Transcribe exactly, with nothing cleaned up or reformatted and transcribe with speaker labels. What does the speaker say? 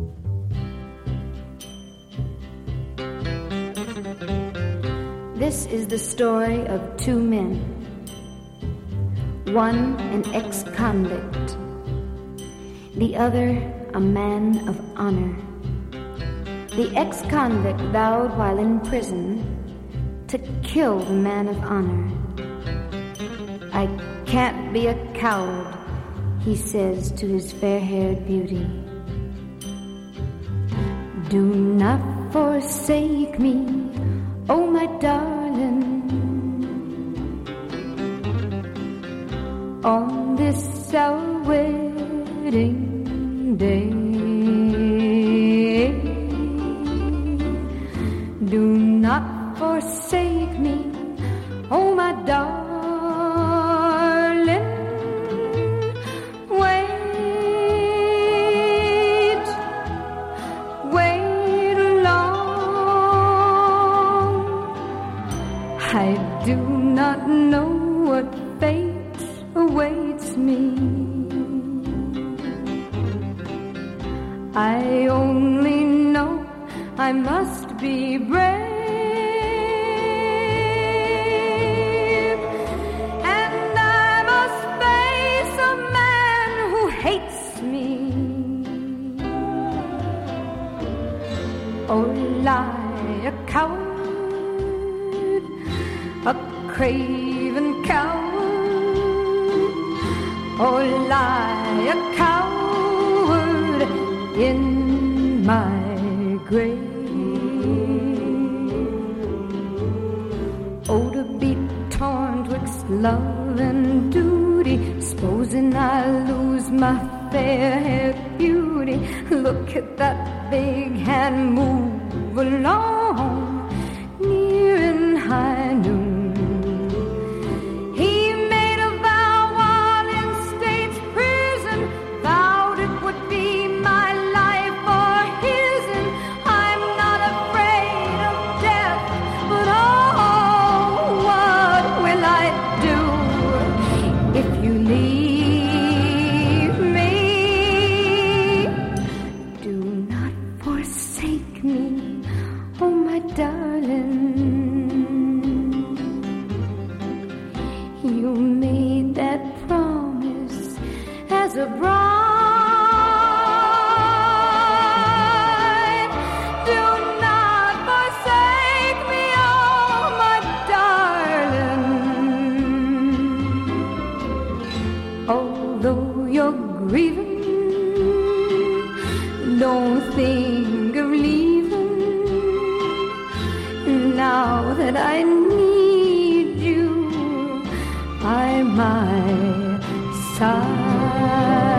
Speaker 1: This is the story of two men. One an ex-convict, the other a man of honor. The ex-convict vowed while in prison to kill the man of honor. I can't be a coward, he says to his fair-haired beauty. Do not forsake me, oh my darling, on this our wedding day. Do not forsake me, oh my darling. Wait, wait long. I do not know what fate awaits me. I only know I must be brave, and I must face a man who hates me. Oh, lie, a coward, a craven coward. Oh, lie, a coward in my grave. Oh, to be torn twixt love and duty, supposing I lose my fair-haired beauty. Look at that big hand move along, near and high noon. He made a vow while in state's prison, vowed it would be my life or his, and I'm not afraid of death, but oh, what will I do if you leave me? Do not forsake me, oh my darling. You made that promise as a bride. Do not forsake me, oh my darling. Although you're grieving, don't think of leaving. Now that I need you by my side.